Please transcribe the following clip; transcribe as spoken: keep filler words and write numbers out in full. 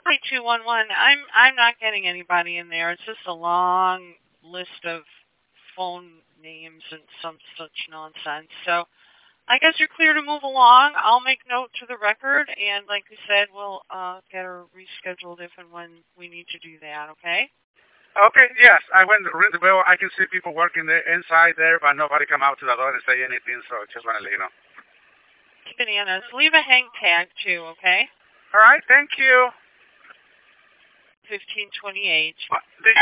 Hi, two one one. I'm I'm not getting anybody in there. It's just a long list of phone names and some such nonsense. So I guess you're clear to move along. I'll make note to the record, and like we said, we'll uh, get her rescheduled if and when we need to do that. Okay? Okay, yes, I went really well. I can see people working there inside there, but nobody come out to the door and say anything. So just want to let you know. Bananas. Leave a hang tag too. Okay? All right, thank you. Fifteen twenty eight. Uh,